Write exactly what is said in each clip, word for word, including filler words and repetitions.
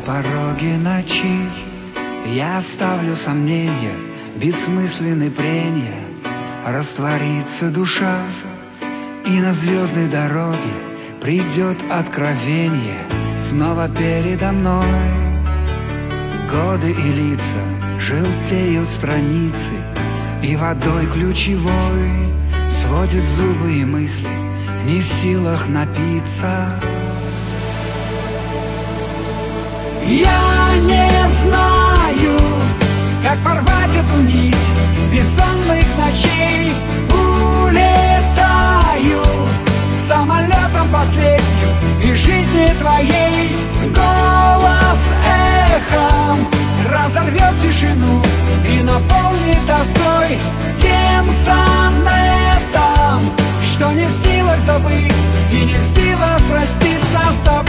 пороге ночи я оставлю сомнения, бессмысленные прения. Растворится душа, и на звездной дороге придет откровение. Снова передо мной годы и лица, желтеют страницы, и водой ключевой сводит зубы и мысли, не в силах напиться. Я не знаю, как порвать эту нить бессонных ночей. Улетаю самолетом последним из жизни твоей. Голос эхом разорвет тишину и наполнит тоской тем сонетом, что не в силах забыть и не в силах проститься с тобой.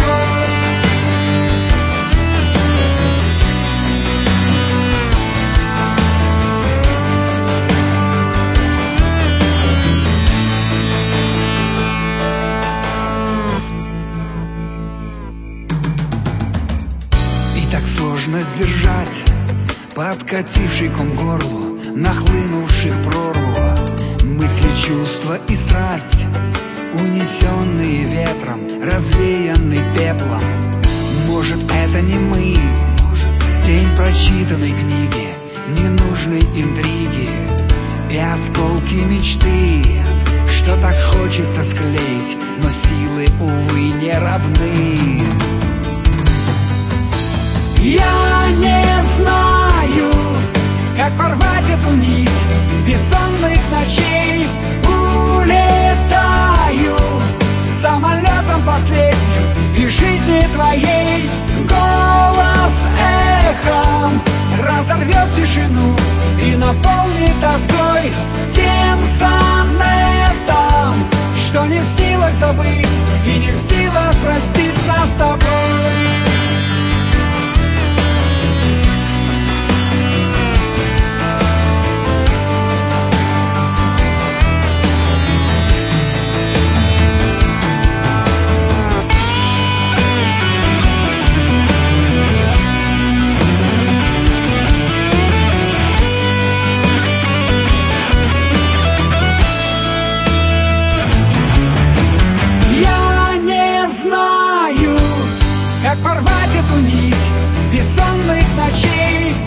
Так сложно сдержать подкативший ком горлу, нахлынувший в прорву мысли, чувства и страсть, унесенные ветром, развеянный пеплом. Может, это не мы, тень прочитанной книги, ненужной интриги и осколки мечты, что так хочется склеить, но силы, увы, не равны. Я не знаю, как порвать эту нить бессонных ночей. Улетаю самолетом последним из жизни твоей. Голос эхом разорвет тишину и наполнит тоской тем сонетом, что не в силах забыть и не в силах проститься с тобой. Как порвать эту нить бессонных ночей.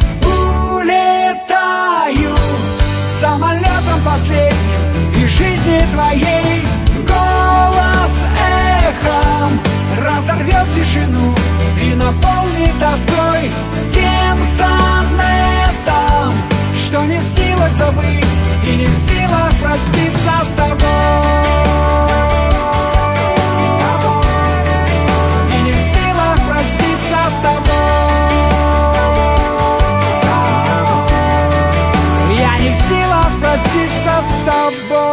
Улетаю самолетом последним из жизни твоей. Голос эхом разорвет тишину и наполнит тоской тем сонетом, что не в силах забыть и не в силах проститься с тобой. Я не в силах проститься с тобой.